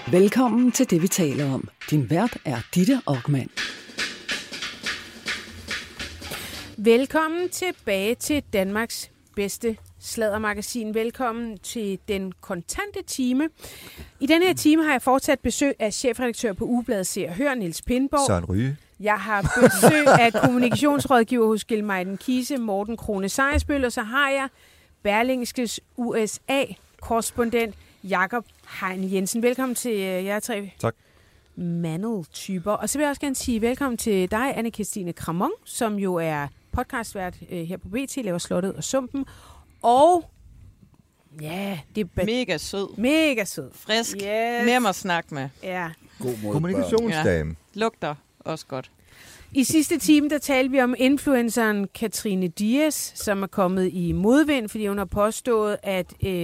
Velkommen til det, vi taler om. Din vært er Ditte Okman. Velkommen tilbage til Danmarks bedste sladdermagasin. Velkommen til den kontante time. I denne her time har jeg fortsat besøg af chefredaktør på Ugebladet Se og Hør, Niels Pindborg. Søren Ryge. Jeg har besøg af kommunikationsrådgiver hos Gilmeiden Kise, Morten Krone Sejersbøl, og så har jeg Berlingskes USA-korrespondent Jakob Hein Jensen. Velkommen til jer tre. Tak. Mandeltyper. Og så vil jeg også gerne sige velkommen til dig, Anne-Kristine Kramon, som jo er podcastvært her på BT, laver Slottet og Sumpen. Og ja, det er mega sød. Mega sød. Frisk. Yes. Nem at snakke med. Ja. Kommunikationsdame. Ja. Lugter også godt. I sidste time, der talte vi om influenceren Katrine Dias, som er kommet i modvind, fordi hun har påstået, at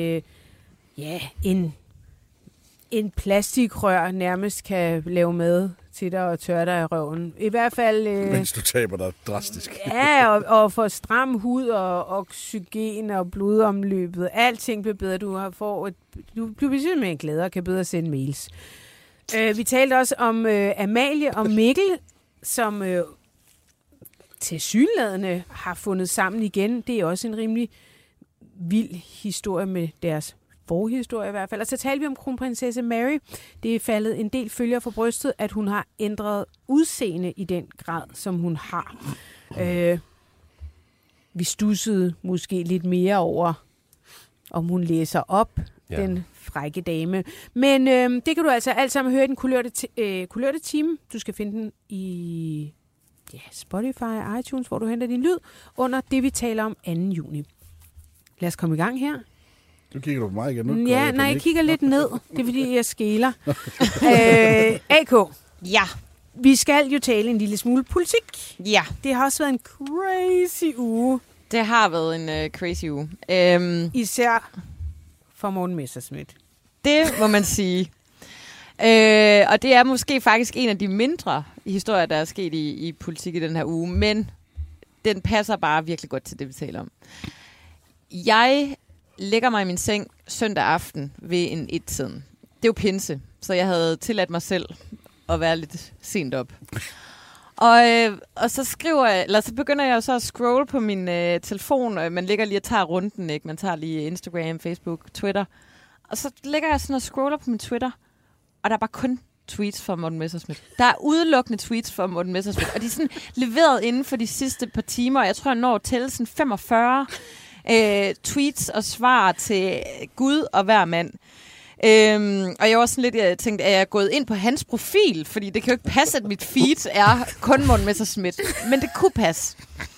en plastikrør nærmest kan lave mad til dig og tørre dig i røven. I hvert fald... mens du taber dig drastisk. Ja, og for stram hud og oxygen og blodomløbet. Alting bliver bedre. Du bliver simpelthen gladere og kan bedre sende mails. Vi talte også om Amalie og Mikkel, som tilsyneladende har fundet sammen igen. Det er også en rimelig vild historie med deres forhistorie i hvert fald. Og så talte vi om kronprinsesse Mary. Det er faldet en del følger for brystet, at hun har ændret udseende i den grad, som hun har. Vi stussede måske lidt mere over, om hun læser op, den frække dame. Men det kan du altså alt sammen høre i den kulørte time. Du skal finde den i Spotify, iTunes, hvor du henter din lyd, under det, vi taler om 2. juni. Lad os komme i gang her. Du kigger du på mig igen nu? Jeg kigger lidt ned. Det er, fordi jeg skæler. AK. Ja. Vi skal jo tale en lille smule politik. Ja. Det har også været en crazy uge. Det har været en crazy uge. Især for Morten Messerschmidt. Det må man sige. Og det er måske faktisk en af de mindre historier, der er sket i politik i den her uge. Men den passer bare virkelig godt til det, vi taler om. Jeg lægger mig i min seng søndag aften ved en 1-tiden. Det er jo pinse, så jeg havde tilladt mig selv at være lidt sent op. Og så begynder jeg så at scrolle på min telefon, og man ligger lige og tager runden, ikke? Man tager lige Instagram, Facebook, Twitter. Og så ligger jeg sådan og scroller på min Twitter, og der er bare kun tweets fra Morten Messerschmidt. Der er udelukkende tweets fra Morten Messerschmidt, og de er sådan leveret inden for de sidste par timer. Jeg tror, jeg når at tælle sådan 45 tweets og svar til Gud og hver mand. Og jeg var sådan lidt, jeg tænkte, at jeg er gået ind på hans profil, fordi det kan jo ikke passe, at mit feed er kun Morten Messerschmidt. Men det kunne passe.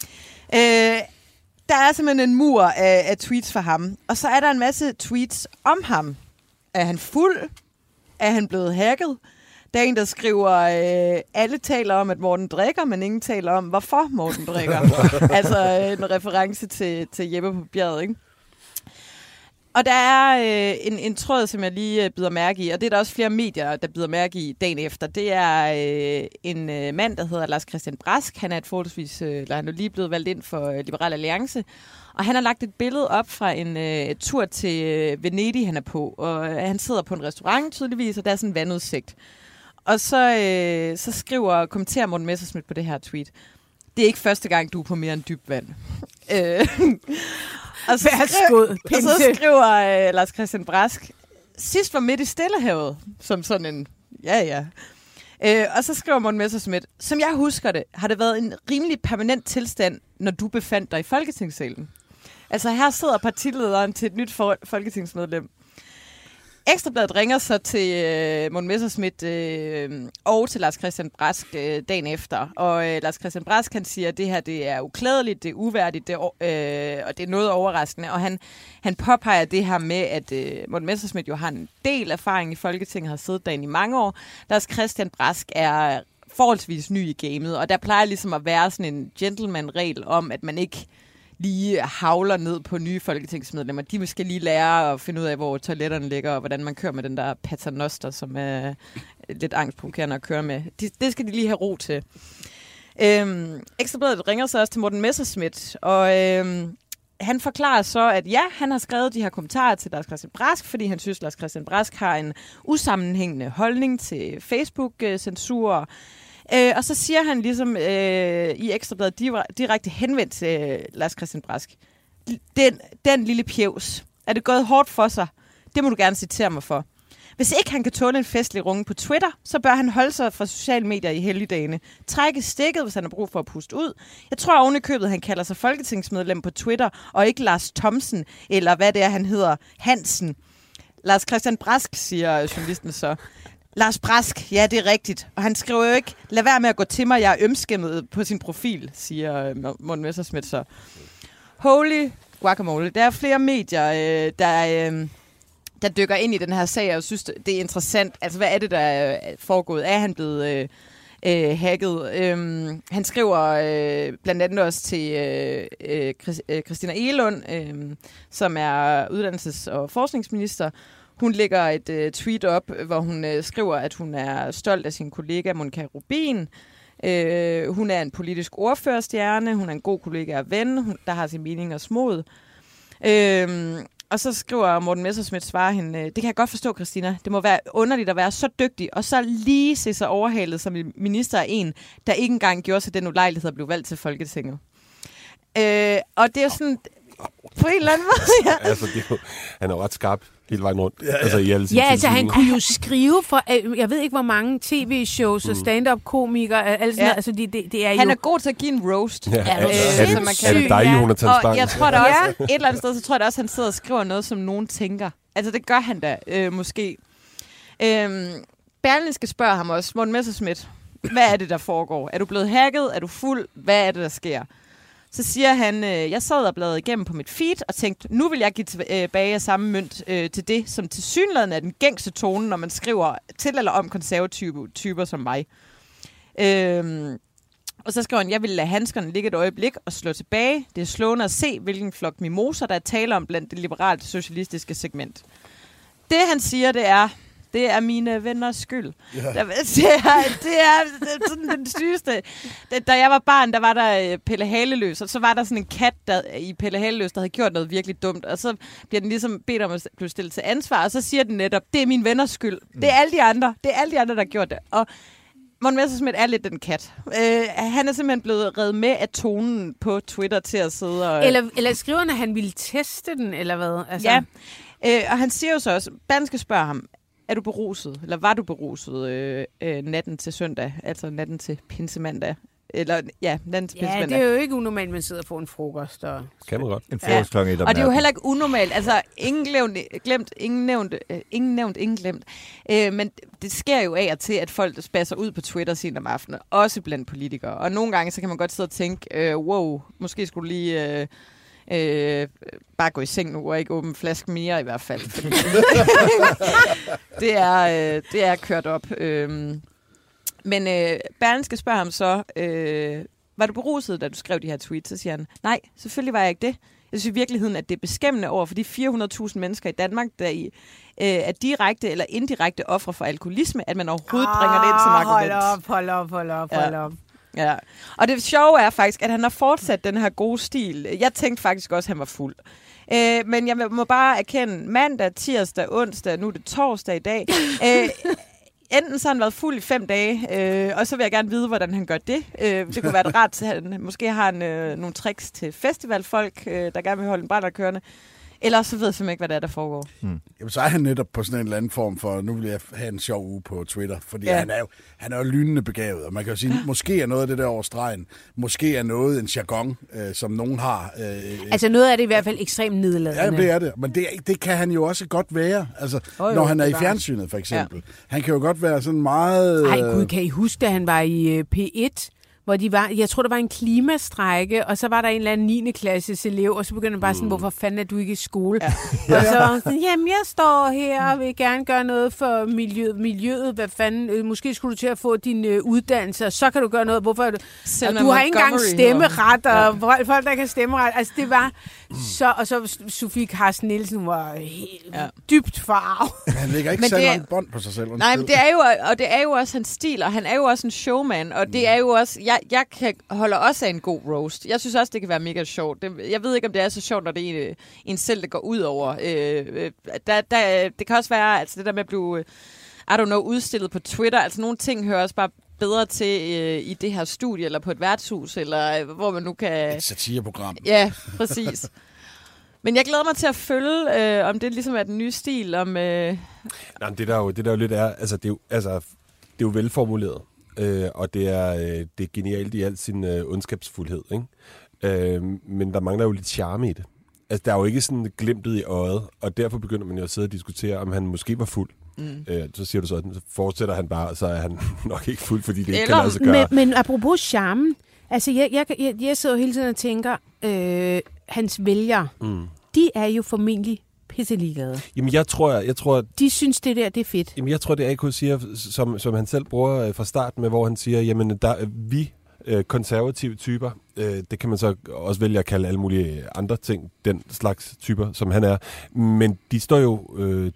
Der er simpelthen en mur af tweets for ham. Og så er der en masse tweets om ham. Er han fuld? Er han blevet hacket? Der er en, der skriver, alle taler om, at Morten drikker, men ingen taler om, hvorfor Morten drikker. Altså en reference til Jeppe på bjerget, ikke? Og der er en tråd, som jeg lige bider mærke i, og det er der også flere medier, der bider mærke i dagen efter. Det er en mand, der hedder Lars Christian Brask. Han er han er lige blevet valgt ind for Liberal Alliance. Og han har lagt et billede op fra en tur til Venedig, han er på. Og han sidder på en restaurant tydeligvis, og der er sådan en vandudsigt. Og så kommenterer Morten Messerschmidt på det her tweet. Det er ikke første gang, du er på mere end dybt vand. Og så skriver Lars Christian Brask, sidst var midt i Stillehavet, som sådan en, og så skriver Morten Messerschmidt, som jeg husker det, har det været en rimelig permanent tilstand, når du befandt dig i Folketingssalen. Altså her sidder partilederen til et nyt folketingsmedlem. Ekstrabladet ringer så til Morten Messerschmidt og til Lars Christian Brask dagen efter. Og Lars Christian Brask, han siger, at det her det er uklædeligt, det er uværdigt, og det er noget overraskende. Og han påpeger det her med, at Morten Messerschmidt jo har en del erfaring i Folketinget, har siddet derinde i mange år. Lars Christian Brask er forholdsvis ny i gamet, og der plejer ligesom at være sådan en gentleman-regel om, at man ikke lige havler ned på nye folketingsmedlemmer. De skal lige lære at finde ud af, hvor toiletterne ligger, og hvordan man kører med den der paternoster, som er lidt angstprovokerende at køre med. Det skal de lige have ro til. Ekstrabladet ringer så også til Morten Messerschmidt, og han forklarer så, at ja, han har skrevet de her kommentarer til Lars Christian Brask, fordi han synes, Lars Christian Brask har en usammenhængende holdning til Facebook-censur. Og så siger han ligesom i Ekstrabladet direkte henvendt til Lars Christian Brask. Den lille pjevs, er det gået hårdt for sig? Det må du gerne citere mig for. Hvis ikke han kan tåle en festlig runge på Twitter, så bør han holde sig fra sociale medier i helligdagene. Trække stikket, hvis han har brug for at puste ud. Jeg tror ovenikøbet, han kalder sig folketingsmedlem på Twitter, og ikke Lars Thomsen, eller hvad det er, han hedder, Hansen. Lars Christian Brask, siger journalisten så. Lars Brask, ja, det er rigtigt. Og han skriver jo ikke, lad være med at gå til mig, jeg er ømskæmmet på sin profil, siger Morten Messerschmidt så. Holy guacamole. Der er flere medier, der dykker ind i den her sag, og synes, det er interessant. Altså, hvad er det, der er foregået? Er han blevet hacket? Han skriver blandt andet også til Christina Egelund, som er uddannelses- og forskningsminister. Hun lægger et tweet op, hvor hun skriver, at hun er stolt af sin kollega Monika Rubin. Hun er en politisk ordførerstjerne. Hun er en god kollega og ven, der har sin meningers mod. Og så skriver Morten Messerschmidt, svarer hende, det kan jeg godt forstå, Christina. Det må være underligt at være så dygtig, og så lige se sig overhalet som minister af en, der ikke engang gjorde sig den ulejlighed at blive valgt til Folketinget. Og det er sådan, på en eller anden måde, ja. Altså, han er jo ret skarp hele vejen rundt. Ja, ja. Altså, i alle altså han kunne jo skrive for, jeg ved ikke, hvor mange tv-shows og stand-up-komikere, altså det er jo... Han er god til at give en roast. Ja. Er det dig, hun har taget og jeg tror da også, et eller andet sted, så tror jeg da også, han sidder og skriver noget, som nogen tænker. Altså, det gør han da, måske. Berlingske spørger ham også, Morten Messerschmidt, hvad er det, der foregår? Er du blevet hacket? Er du fuld? Hvad er det, der sker? Så siger han, jeg sad og bladrede igennem på mit feed og tænkte, nu vil jeg give tilbage af samme mønt til det, som tilsyneladende er den gængse tone, når man skriver til eller om konservative typer som mig. Og så skriver han, jeg vil lade handskerne ligge et øjeblik og slå tilbage. Det er slående at se, hvilken flok mimoser, der er tale om blandt det liberalt socialistiske segment. Det han siger, det er mine venners skyld. Ja. Det er sådan den sygeste. Da jeg var barn, der var der Pelle Haleløs, og så var der sådan en kat i Pelle Haleløs, der havde gjort noget virkelig dumt, og så bliver den ligesom bedt om at blive stillet til ansvar, og så siger den netop, det er mine venners skyld. Det er alle de andre. Det er alle de andre, der har gjort det. Og Morten Messerschmidt er lidt den kat. Han er simpelthen blevet reddet med af tonen på Twitter til at sidde og... Eller skriverne, han ville teste den, eller hvad? Altså... Ja, og han siger jo så også, Banske spørger ham, er du beruset, eller var du beruset natten til søndag, altså natten til pinsemandag? Eller, ja, natten til pinsemandag. Ja, det er jo ikke unormalt, man sidder på en frokost. Og... Kan man godt. En frokost kl. 1 om natten. Og det er jo heller ikke unormalt. Altså, ingen glemt, ingen nævnt, ingen glemt. Men det sker jo af og til, at folk spasser ud på Twitter sent om aftenen, også blandt politikere. Og nogle gange, så kan man godt sidde og tænke, wow, måske skulle du lige... bare gå i seng nu og ikke åbne flaske mere i hvert fald. det er kørt op. Men Berlingske spørger ham så, var du beruset, da du skrev de her tweets? Så siger han, nej, selvfølgelig var jeg ikke det. Jeg synes i virkeligheden, at det er beskæmmende over for de 400.000 mennesker i Danmark, der er direkte eller indirekte ofre for alkoholisme, at man overhovedet bringer det ind som argument. Hold op. Ja, og det sjove er faktisk, at han har fortsat den her gode stil. Jeg tænkte faktisk også, at han var fuld. Men jeg må bare erkende, mandag, tirsdag, onsdag, nu er det torsdag i dag. Enten så har han været fuld i 5 dage, og så vil jeg gerne vide, hvordan han gør det. Det kunne være et ret, måske har han nogle tricks til festivalfolk, der gerne vil holde en brænder kørende. Eller så ved jeg simpelthen ikke, hvad det er, der foregår. Jamen, så er han netop på sådan en eller anden form for, nu vil jeg have en sjov uge på Twitter, fordi han er jo lynende begavet, og man kan jo sige, måske er noget af det der over stregen, måske er noget en jargon, som nogen har. Altså noget af det i hvert fald ekstremt nedladende. Ja, det er det, men det kan han jo også godt være, altså når han er i fjernsynet for eksempel. Ja. Han kan jo godt være sådan meget... Ej gud, kan I huske, da han var i P1? Hvor de var, jeg tror, der var en klimastrække, og så var der en eller anden 9. klasses elev, og så begyndte han bare sådan, hvorfor fanden er du ikke i skole? Ja. Og så var sådan, jamen, jeg står her og vil gerne gøre noget for miljøet. Hvad fanden? Måske skulle du til at få din uddannelse, og så kan du gøre noget. Hvorfor? Og du har ikke engang stemmeret, og folk, der kan stemmeret. Altså, det var så... Og så Sofie Carsten Nielsen var helt dybt farvet. Han lægger ikke særlig bånd på sig selv. Nej, men det er jo også hans stil, og han er jo også en showman, og det er jo også... jeg holder også af en god roast. Jeg synes også, det kan være mega sjovt. Jeg ved ikke, om det er så sjovt, når det er en selv, der går ud over. Det kan også være, altså det der med at blive, udstillet på Twitter. Altså nogle ting hører også bare bedre til i det her studie, eller på et værtshus, eller hvor man nu kan... Et satireprogram. Ja, præcis. Men jeg glæder mig til at følge, om det ligesom er den nye stil, om... Nej, det der jo lidt er, altså det er jo velformuleret, og det er genialt i al sin ondskabsfuldhed, ikke? Men der mangler jo lidt charme i det. Altså der er jo ikke sådan glimtet i øjet, og derfor begynder man jo at sidde og diskutere, om han måske var fuld. Så siger du så fortsætter han bare, så er han nok ikke fuld, fordi det ikke kan lade sig gøre. Men apropos charmen, altså jeg sidder hele tiden og tænker, hans vælgere, de er jo formentlig pisseligeglade. Jamen jeg tror... De synes det er fedt. Jamen jeg tror, det AK siger, som han selv bruger fra starten med, hvor han siger, jamen vi konservative typer, det kan man så også vælge at kalde alle mulige andre ting, den slags typer, som han er. Men de står jo,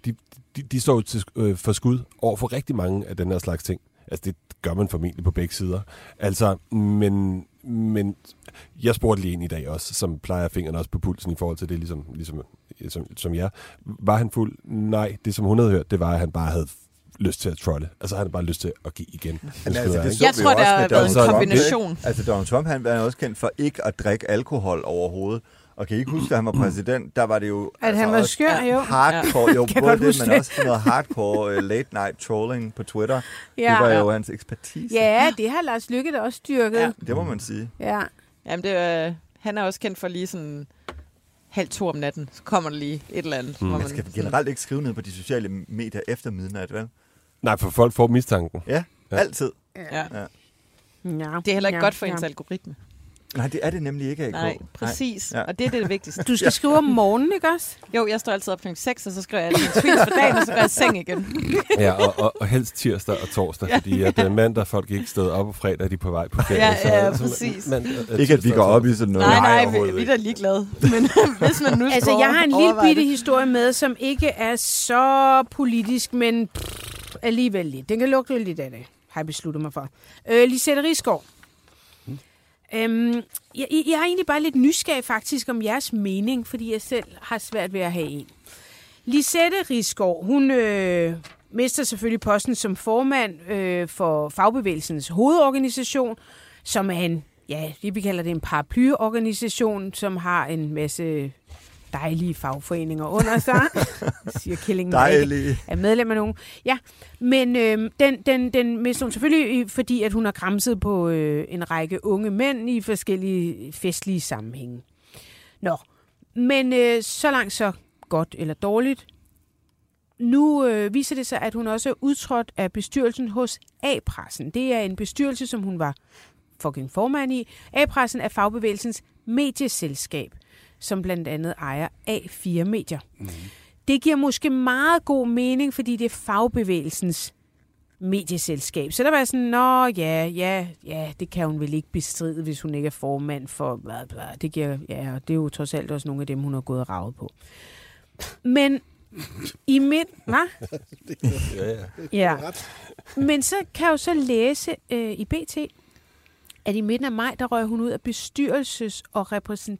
de står jo til, for skud over for rigtig mange af den her slags ting. Altså det gør man formentlig på begge sider. Altså, men jeg spurgte lige en i dag også, som plejer fingrene også på pulsen i forhold til det, ligesom jeg. Var han fuld? Nej, det som hun havde hørt, det var, at han bare havde lyst til at trolle. Altså han havde bare lyst til at give igen. Jeg tror, der har været en kombination. Altså Donald Trump, han var også kendt for ikke at drikke alkohol overhovedet. Og kan I ikke huske, da han var præsident, der var det jo... At han var skør, jo. Hardcore, jo, både det, men også sådan noget hardcore late night trolling på Twitter. Ja. Det var jo hans ekspertise. Ja, det har Lars Løkke da også styrket. Ja. Det må man sige. Ja. Jamen, han er også kendt for lige sådan 1:30 om natten, så kommer der lige et eller andet. Man skal generelt ikke skrive ned på de sociale medier efter midnat, vel? Nej, for folk får mistanken. Ja, altid. Ja. Det er heller ikke godt for ens algoritme. Nej, det er det nemlig ikke, AK. Nej, præcis. Ja. Og det er det vigtigste. Du skal skrive om morgenen, ikke også? Jo, jeg står altid op kl. 6, og så skriver jeg en tweet for dagen, og så går jeg i seng igen. Ja, og helst tirsdag og torsdag, fordi at mandag folk ikke stået op, og fredag er de på vej på ferie. Ja, præcis. Ikke at vi går op i sådan noget. Nej, vi er da ligeglade. Men hvis man nu altså, jeg har en lille bitte historie med, som ikke er så politisk, men alligevel lidt. Den kan lugte lidt af det, har jeg besluttet mig for. Lisette Risgaard. Jeg er egentlig bare lidt nysgerrig faktisk om jeres mening, fordi jeg selv har svært ved at have en. Lisette Risgaard, hun mister selvfølgelig posten som formand for Fagbevægelsens hovedorganisation, som er en, vi kalder det en paraplyorganisation, som har en masse dejlige fagforeninger under sig. Siger Killingen er medlem af nogen. Ja, men den mister hun selvfølgelig, fordi at hun har gramset på en række unge mænd i forskellige festlige sammenhænge. Nå, men så langt så godt eller dårligt. Nu viser det sig, at hun også er udtrådt af bestyrelsen hos A-pressen. Det er en bestyrelse, som hun var fucking formand i. A-pressen er Fagbevægelsens medieselskab, som blandt andet ejer A4 Medier. Det giver måske meget god mening, fordi det er Fagbevægelsens medieselskab. Så der var sådan, det kan hun vel ikke bestride, hvis hun ikke er formand for bla. Det giver, og det er jo trods alt også nogle af dem, hun har gået og ravet på. Men i Men så kan jeg jo så læse i BT, at i midten af maj, der røg hun ud af bestyrelses- og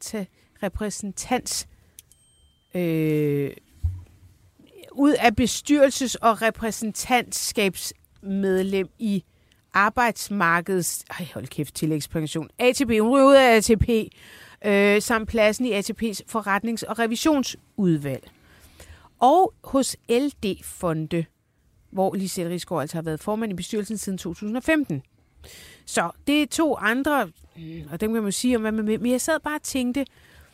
ud af bestyrelses- og repræsentantskabsmedlem i arbejdsmarkedets... hold kæft, tillægspension. ATP. Hun ryger ud af ATP, samt pladsen i ATP's forretnings- og revisionsudvalg. Og hos LD-fonde, hvor Lisette Risgaard altså har været formand i bestyrelsen siden 2015. Så det er to andre, og dem kan man sige om, men jeg sad bare og tænkte,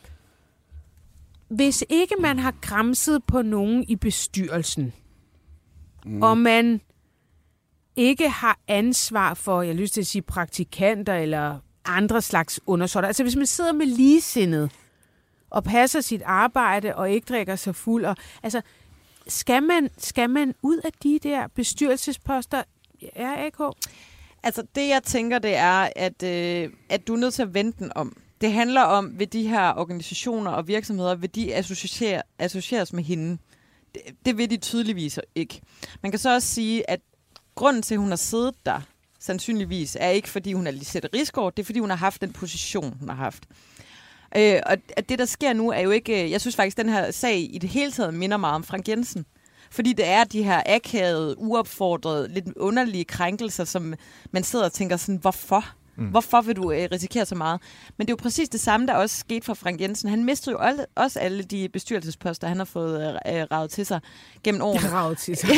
hvis ikke man har gramset på nogen i bestyrelsen, og man ikke har ansvar for, jeg har lyst til at sige praktikanter eller andre slags undersåtter, altså hvis man sidder med ligesindet og passer sit arbejde og ikke drikker sig fuld, og, altså skal man ud af de der bestyrelsesposter? Ja, AK? Altså det jeg tænker, det er, at du er nødt til at vende den om. Det handler om, ved de her organisationer og virksomheder, vil de associeres med hende. Det vil de tydeligvis ikke. Man kan så også sige, at grunden til, at hun har siddet der sandsynligvis, er ikke fordi hun er Lisette Risgaard, det er fordi hun har haft den position, hun har haft. Og det, der sker nu, er jo ikke... Jeg synes faktisk, den her sag i det hele taget minder meget om Frank Jensen. Fordi det er de her akavede, uopfordrede, lidt underlige krænkelser, som man sidder og tænker sådan, hvorfor? Hvorfor vil du risikere så meget? Men det er jo præcis det samme, der også skete for Frank Jensen. Han mistede jo også alle de bestyrelsesposter, han har fået raget til sig gennem årene. Raget til sig.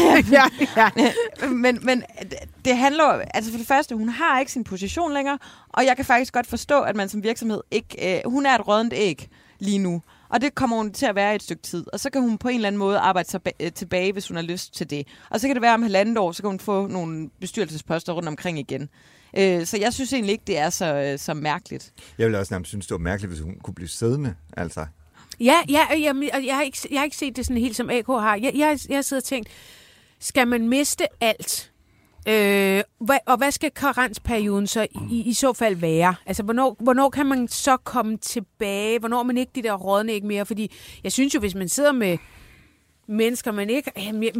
Men det handler altså for det første, hun har ikke sin position længere, og jeg kan faktisk godt forstå, at man som virksomhed ikke... hun er et råddent æg lige nu. Og det kommer hun til at være i et stykke tid. Og så kan hun på en eller anden måde arbejde sig tilbage, hvis hun har lyst til det. Og så kan det være om 1,5 år, så kan hun få nogle bestyrelsesposter rundt omkring igen. Så jeg synes egentlig ikke, det er så mærkeligt. Jeg ville også nærmest synes, det var mærkeligt, hvis hun kunne blive siddende. Altså. Ja, jeg har ikke set det sådan helt, som AK har. Jeg har siddet og tænkt, skal man miste alt? Og hvad skal karensperioden så i så fald være? Altså, hvornår kan man så komme tilbage? Hvornår er man ikke de der rådne ikke mere? Fordi jeg synes jo, hvis man sidder med mennesker, man ikke...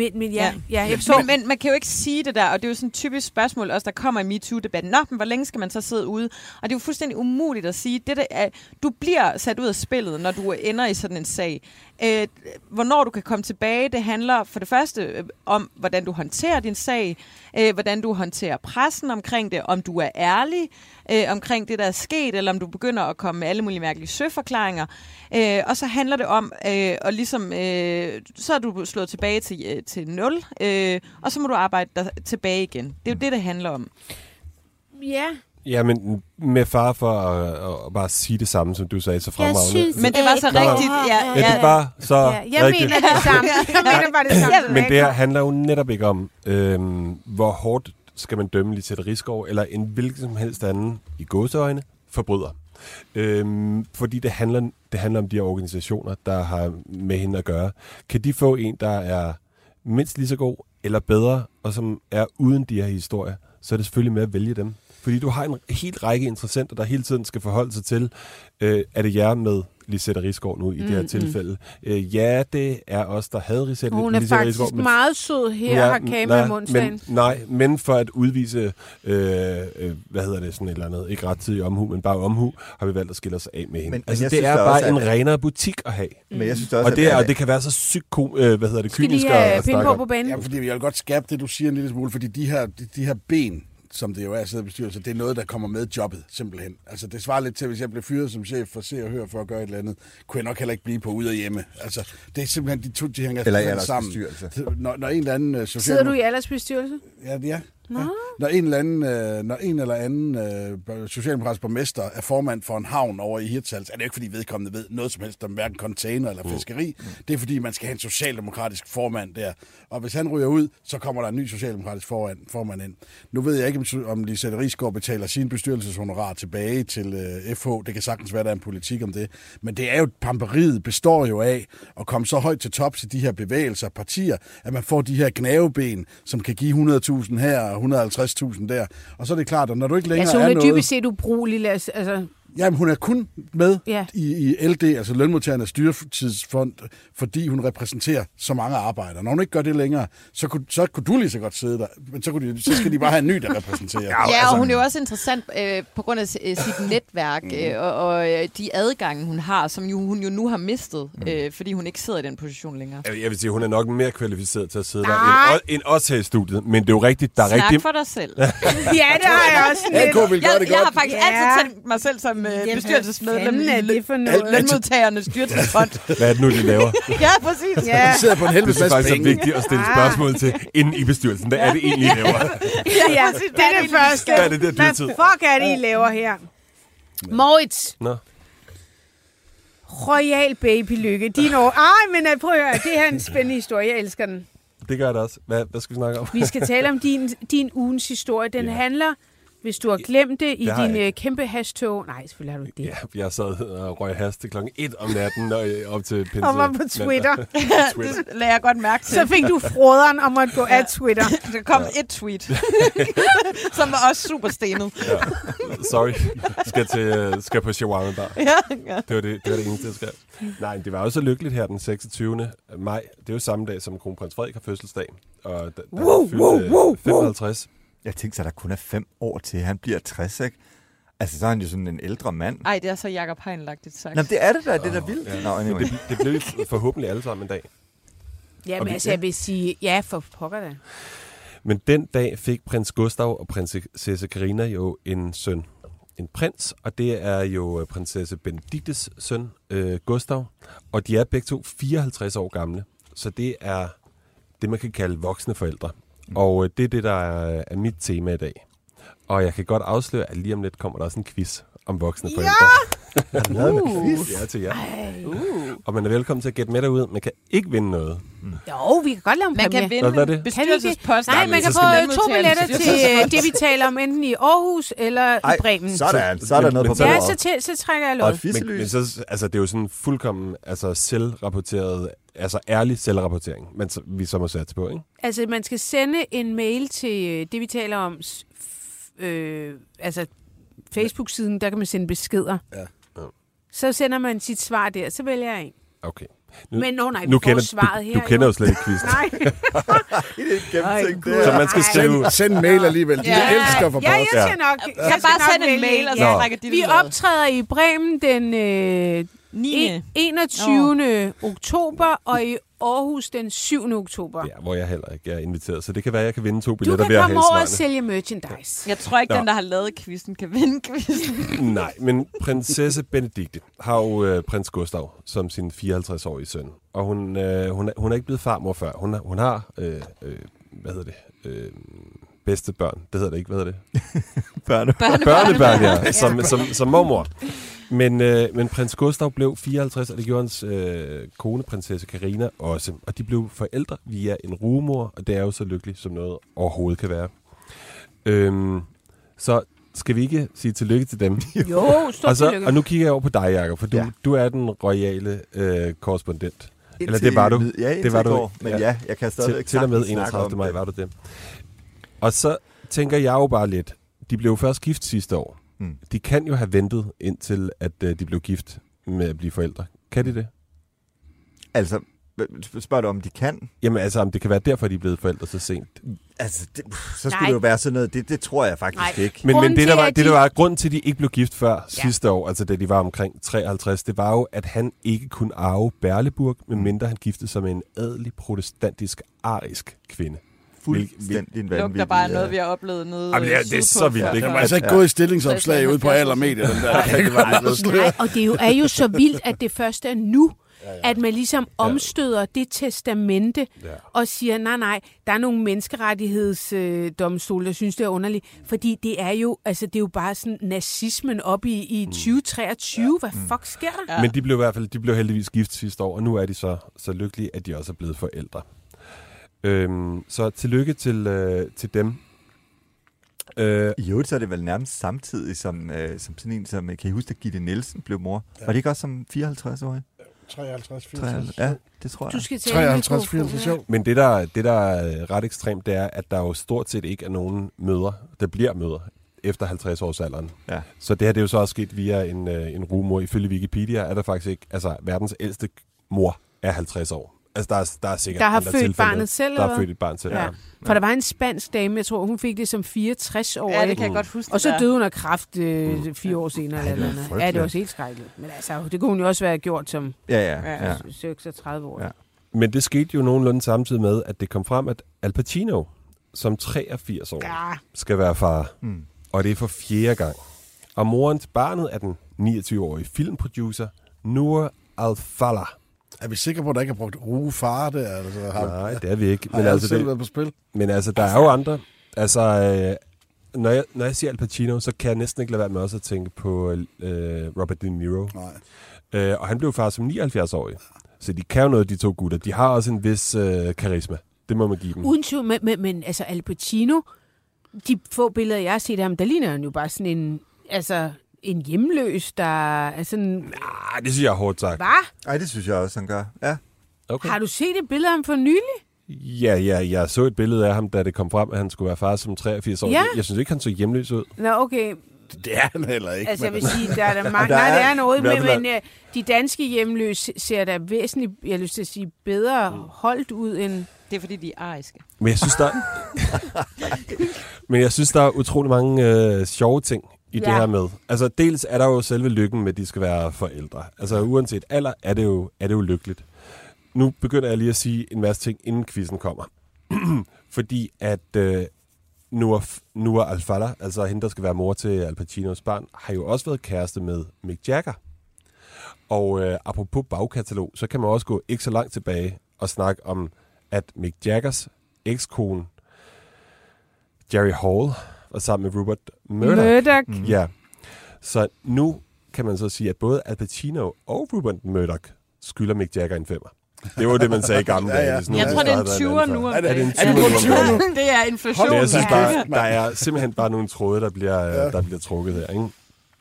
Men man kan jo ikke sige det der, og det er jo sådan et typisk spørgsmål også, der kommer i MeToo-debatten. Nå, men hvor længe skal man så sidde ude? Og det er jo fuldstændig umuligt at sige. Du bliver sat ud af spillet, når du ender i sådan en sag. Hvornår du kan komme tilbage, det handler for det første om, hvordan du håndterer din sag, hvordan du håndterer pressen omkring det, om du er ærlig omkring det, der er sket, eller om du begynder at komme med alle mulige mærkelige søforklaringer. Og så handler det om, og ligesom, så er du slået tilbage til 0, og så må du arbejde dig tilbage igen. Det er jo det handler om. Ja. Ja, men med far for at bare sige det samme, som du sagde, så fremragende. Men det var så rigtigt. Ja, det var så rigtigt. Mener det samme. Jeg mener bare det samme. Men det her handler jo netop ikke om, hvor hårdt skal man dømme Lisette Risgaard, eller en hvilken som helst anden, i gåseøjne, forbryder. Fordi det handler om de her organisationer, der har med hende at gøre. Kan de få en, der er mindst lige så god, eller bedre, og som er uden de her historier, så er det selvfølgelig med at vælge dem. Fordi du har en helt række interessenter, der hele tiden skal forholde sig til, er det jer med Lisette Risgaard nu i det her tilfælde? Ja, det er os, der havde Lisette Risgaard. Hun er faktisk meget sød her, har kage med mundsdagen. Men for at udvise, sådan et eller andet, ikke rettidig omhu, men bare omhu, har vi valgt at skille os af med hende. Altså, det er bare en renere butik at have. Men jeg synes også, og det kan være så sygt kynisk at snakke om. På banen? Ja, fordi jeg vil godt skabe det, du siger en lille smule, fordi de her ben, som det jo er at sidde i bestyrelse, det er noget, der kommer med jobbet, simpelthen. Altså, det svarer lidt til, hvis jeg blev fyret som chef for Se og Hør for at gøre et eller andet, kunne jeg nok heller ikke blive på ude og hjemme. Altså, det er simpelthen, de hænger sammen. Når en eller anden... Sidder du i aldersbestyrelse? Ja. Når en eller anden socialdemokratisk borgmester er formand for en havn over i Hirtshals, er det ikke, fordi vedkommende ved noget som helst om hverken container eller fiskeri. Det er, fordi man skal have en socialdemokratisk formand der. Og hvis han ryger ud, så kommer der en ny socialdemokratisk formand ind. Nu ved jeg ikke, om Lisette Risgaard betaler sin bestyrelseshonorar tilbage til FH. Det kan sagtens være, der er en politik om det. Men det er jo, pamperiet består jo af at komme så højt til tops i de her bevægelser og partier, at man får de her gnaveben, som kan give 100.000 her og 150.000 der. Og så er det klart, at når du ikke længere er noget... Altså hun er dybest set ubrugelig, altså... Jamen, hun er kun med i LD, altså Lønmodtagernes Styretidsfond, fordi hun repræsenterer så mange arbejdere. Når hun ikke gør det længere, så kunne du lige så godt sidde der, men så skal de bare have en ny, der repræsenterer. Ja, og hun er jo også interessant på grund af sit netværk og de adgange, hun har, som hun jo nu har mistet, fordi hun ikke sidder i den position længere. Jeg vil sige, hun er nok mere kvalificeret til at sidde der end os her i studiet, men det er jo rigtigt. Der er Snak for dig selv. Ja, det har jeg også lidt. Jeg har faktisk altid tænkt mig selv som bestyrelsesmedlem i Lønmodtagernes Styrelsesfond. Hvad er det nu, de laver? Ja, præcis. Ja. De sidder på en helvedes masse penge. Det er faktisk vigtigt at stille spørgsmål til inden i bestyrelsen. Hvad er det egentlig, I laver? Ja, det er det første. Hvad fuck er det, I laver her? Moritz. Nå. Royal baby-lykke. Men prøv at høre, det her er en spændende historie. Jeg elsker den. Det gør det også. Hvad skal vi snakke om? Vi skal tale om din ugens historie. Den handler... Hvis du har glemt det i din kæmpe hashtog... Nej, selvfølgelig har du ikke det. Ja, jeg sad og røg has til 1:00 om natten op til pinse. Og var på Twitter. Det lader jeg godt mærke til. Så fik du froderen om at gå af Twitter. Der kom et tweet, som var også super stenet. Ja. Sorry. Skal på Shawarma Bar. Ja. Det var det eneste, jeg skrev. Nej, det var jo så lykkeligt her den 26. maj. Det er jo samme dag, som kronprins Frederik har fødselsdag. Og der fyldte 55. Jeg tænkte så, der kun er 5 år til, han bliver 60, ikke? Altså, så er han jo sådan en ældre mand. Ej, det er så Jacob Hein-lagtigt sagt. Nå, det er det da, det der vildt. Ja. Nå, anyway. Det blev forhåbentlig alle sammen en dag. Ja, men altså, jeg vil sige, ja, for pokker da. Men den dag fik prins Gustav og prinsesse Carina jo en søn. En prins, og det er jo prinsesse Benediktes søn, Gustav. Og de er begge to 54 år gamle. Så det er det, man kan kalde voksne forældre. Og det er det, der er mit tema i dag. Og jeg kan godt afsløre, at lige om lidt kommer der også en quiz om voksne forældre. Har du lavet en quiz? Ja, til jer. Og man er velkommen til at gætte med derude. Man kan ikke vinde noget. Jo, vi kan godt lave en Man kan vinde bestyrelsesposten. Nej, man kan få 2 billetter til det, vi taler om, enten i Aarhus eller i Bremen. Så er der noget på bordet. bordet. Ja, så trækker jeg lov. Men så, altså, det er jo sådan fuldkommen selvrapporteret, altså ærlig selvrapportering, men vi så må satse på, ikke? Altså, man skal sende en mail til det, vi taler om, altså Facebook-siden, der kan man sende beskeder. Ja. Så sender man sit svar der, så vælger jeg en. Okay. Men vi får svaret her. Du kender jo slet ikke quizzen. Nej. Så man skal skrive... Send en mail alligevel. De elsker for post. Ja, jeg skal nok. Jeg kan bare sende en mail, og så trækker de det. Vi optræder i Bremen den 21. oktober, og i Aarhus den 7. oktober. Ja, hvor jeg heller ikke er inviteret. Så det kan være, at jeg kan vinde 2 billetter ved ved at at have svarene. Du kan komme over og sælge merchandise. Jeg tror ikke, den, der har lavet quizzen, kan vinde quizzen. Nej, men prinsesse Benedikte har jo prins Gustav som sin 54-årige søn. Og hun er ikke blevet farmor før. Hun har, hvad hedder det? Bedste børn. Det hedder det ikke. Hvad hedder det? Børnebørn, ja. Som mormor. Men prins Gustav blev 54, og det gjorde hans kone, prinsesse Carina, også. Og de blev forældre via en rugemor, og det er jo så lykkeligt, som noget overhovedet kan være. Så skal vi ikke sige tillykke til dem? Jo, stort tillykke. Og nu kigger jeg over på dig, Jacob, for du er den royale korrespondent. Eller det var du. Ja, det var du. Men ja, jeg kan stadig til og med 31. maj var du det. Og så tænker jeg jo bare lidt, de blev først gift sidste år. De kan jo have ventet indtil, at de blev gift med at blive forældre. Kan de det? Altså, spørger du, om de kan? Jamen altså, om det kan være derfor, de er blevet forældre så sent. Altså, så skulle det jo være sådan noget. Det tror jeg faktisk ikke. Men det, der var grunden til, at de ikke blev gift før sidste år, altså da de var omkring 53, det var jo, at han ikke kunne arve Berleburg, medmindre han giftede sig med en adelig protestantisk arisk kvinde. Fuldstændig vanvittigt. Lugter bare noget, vi har oplevet nede. Jamen, det er så vildt. Det var altså ikke gået i stillingsopslag ude på alle medier. Nej, og det er jo så vildt, at det først er nu, at man ligesom omstøder det testamente og siger, nej, der er nogle menneskerettighedsdomstole, der synes, det er underligt. Fordi det er jo bare sådan nazismen op i 2023. Hvad fuck sker der? Ja. Men de blev heldigvis gift sidste år, og nu er de så lykkelige, at de også er blevet forældre. Så tillykke til dem. I øvrigt så er det vel nærmest samtidig som sådan en, som kan I huske, at Gitte Nielsen blev mor. Ja. Var det ikke også som 54-årig? 53. Ja, det tror jeg. Du skal 53. Ja. Men det der er ret ekstremt, det er, at der jo stort set ikke er nogen mødre, der bliver mødre efter 50-årsalderen. Ja. Så det her det er jo så også sket via en rugemor. Ifølge Wikipedia er der faktisk ikke, altså verdens ældste mor er 50 år. Altså, der er sikkert der har født barnet selv, der har født et barn selv, ja. For der var en spansk dame, jeg tror, hun fik det som 64 år. Ja, det kan jeg godt huske. Og så døde hun af kræft 4 år senere. Eller andet. Ja, det var også helt skrækkeligt. Men altså, det kunne hun jo også være gjort som 36 år. Ja. Men det skete jo nogenlunde samtidig med, at det kom frem, at Al Pacino, som 83 år, skal være far. Og det er for 4. gang. Og moren til barnet er den 29-årige filmproducer, Noor Al-Fallah. Er vi sikre på, at der ikke er brugt rugefar der? Altså, nej, det er vi ikke. Men altså, selv været på spil? Men altså, der er jo andre. Altså, når jeg siger Al Pacino, så kan jeg næsten ikke lade være med også at tænke på Robert De Niro. Nej. Og han blev far som 79-årig. Så de kan jo noget, de to gutter. De har også en vis karisma. Det må man give dem. Uden tvivl, men altså Al Pacino, de få billeder, jeg har set af ham, der ligner han jo bare sådan en hjemløs, der er sådan... Nej, det synes jeg er hårdt sagt. Hvad? Nej, det synes jeg også, han gør. Ja. Okay. Har du set et billede af ham for nylig? Ja, jeg så et billede af ham, da det kom frem, at han skulle være far som 83 år. Ja. Jeg synes ikke, han så hjemløs ud. Nå, okay. Det er han heller ikke. Altså, jeg vil sige, der er mange... Nej, det er noget, men de danske hjemløse ser da væsentligt, jeg har lyst til at sige, bedre holdt ud end... Det er fordi, de er ariske. Men jeg synes, der er utrolig mange sjove ting i det her med. Altså, dels er der jo selve lykken med, at de skal være forældre. Altså, uanset alder er det jo lykkeligt. Nu begynder jeg lige at sige en masse ting, inden quizzen kommer. Fordi at Noor Al-Fala, altså hende, der skal være mor til Al Pacinos barn, har jo også været kæreste med Mick Jagger. Og apropos bagkatalog, så kan man også gå ikke så langt tilbage og snakke om, at Mick Jaggers ekskone, Jerry Hall, var sammen med Rupert Murdoch. Ja. Så nu kan man så sige, at både Al Pacino og Rupert Murdoch skylder Mick Jagger en 5'er. Det var det, man sagde i gamle dage. Jeg tror, det er en 20'er nu. Er det en 20'er nu? Det er inflation. Jeg synes bare, der er simpelthen bare nogle tråde, der bliver trukket her. Ikke?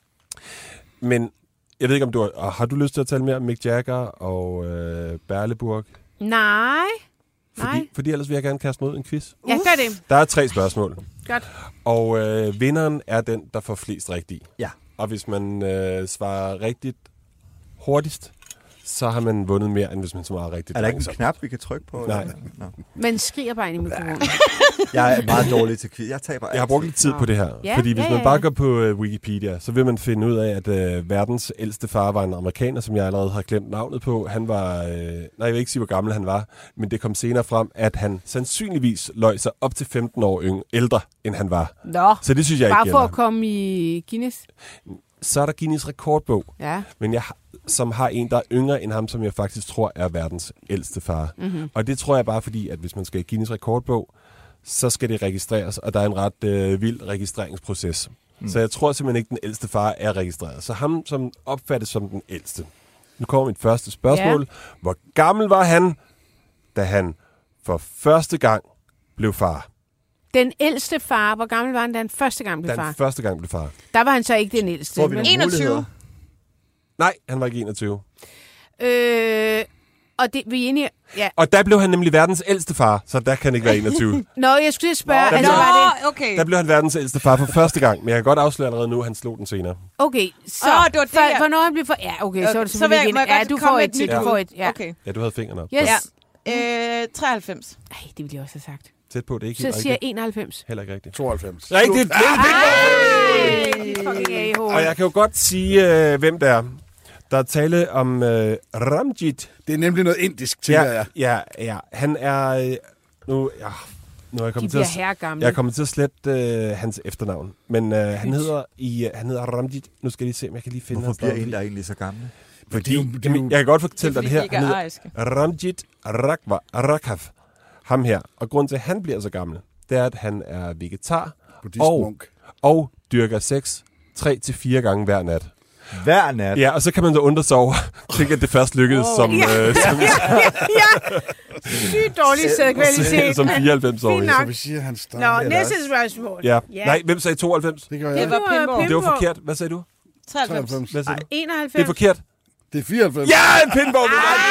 Men jeg ved ikke, om har du lyst til at tale mere om Mick Jagger og Berleburg? Nej. Fordi ellers vil jeg gerne kaste mod en quiz. Ja, gør det. Der er 3 spørgsmål. Godt. Og vinderen er den, der får flest rigtigt. Ja. Og hvis man svarer rigtigt hurtigst, så har man vundet mere, end hvis man svarer rigtigt. Er der ikke en knap, vi kan trykke på? Nej. No. Man skriger bare ind i mikrofonen. Jeg er meget dårlig til quiz. Jeg har brugt lidt tid på det her. Ja, fordi hvis man bare går på Wikipedia, så vil man finde ud af, at verdens ældste far var en amerikaner, som jeg allerede har glemt navnet på. Han var... jeg vil ikke sige, hvor gammel han var, men det kom senere frem, at han sandsynligvis løj sig op til 15 år ældre, end han var. Nå, så det synes jeg bare ikke for gælder. at komme i Guinness. Så er der Guinness rekordbog. Ja. Men som har en, der er yngre end ham, som jeg faktisk tror er verdens ældste far. Mm-hmm. Og det tror jeg bare fordi, at hvis man skal i Guinness rekordbog, så skal det registreres, og der er en ret vild registreringsproces. Så jeg tror simpelthen ikke, at den ældste far er registreret. Så ham, som opfattes som den ældste. Nu kommer mit første spørgsmål. Ja. Hvor gammel var han, da han for første gang blev far? Den ældste far, hvor gammel var han, da han første gang blev far? Første gang blev far. Der var han så ikke den ældste. Men 21. Nej, han var ikke 21. Og det, vi er enige... Ja. Og der blev han nemlig verdens ældste far, så der kan han ikke være 21. Nå, jeg skulle spørge... Okay. Der blev han verdens ældste far for første gang, men jeg kan godt afsløre allerede nu, at han slog den senere. Okay, så... det var det, hvornår han blev for... Ja, okay, så var det selvfølgelig ikke... Ja, du får et til. Du får et, ja. Okay. Ja, du havde fingrene op. Yes. Ja. 93. Ej, det ville jeg også have sagt. Tæt på, det er ikke Så helt siger rigtigt. 91. Heller ikke rigtigt. 92. Rigtigt! Og jeg kan jo godt sige, hvem det er. Der er tale om Ramjit. Det er nemlig noget indisk, tænker jeg. Ja. Han er... Nu er jeg kommet til jeg kommer til at slette hans efternavn. Men han hedder Ramjit. Nu skal jeg lige se, om jeg kan lige finde... Hvorfor bliver en, der er egentlig så gammel? Fordi, jeg kan godt fortælle dig det her. Han hedder Ramjit Rakhav. Ham her. Og grunden til, at han bliver så gammel, det er, at han er vegetar og dyrker sex 3-4 gange hver nat. Hver nat? Ja, og så kan man så undre sig over, tænke, at det først lykkedes som... Sygt dårlig sædkvalitet. Som 94-årig. Så vi siger, han starter... Nå, næste spørgsmål. Ja. Nej, hvem sagde 92? Det gør jeg. Det var Pimbo. Det var forkert. Hvad sagde du? 93. Hvad sagde du? 91. Det er forkert. Det er 94. Ja, en pinball!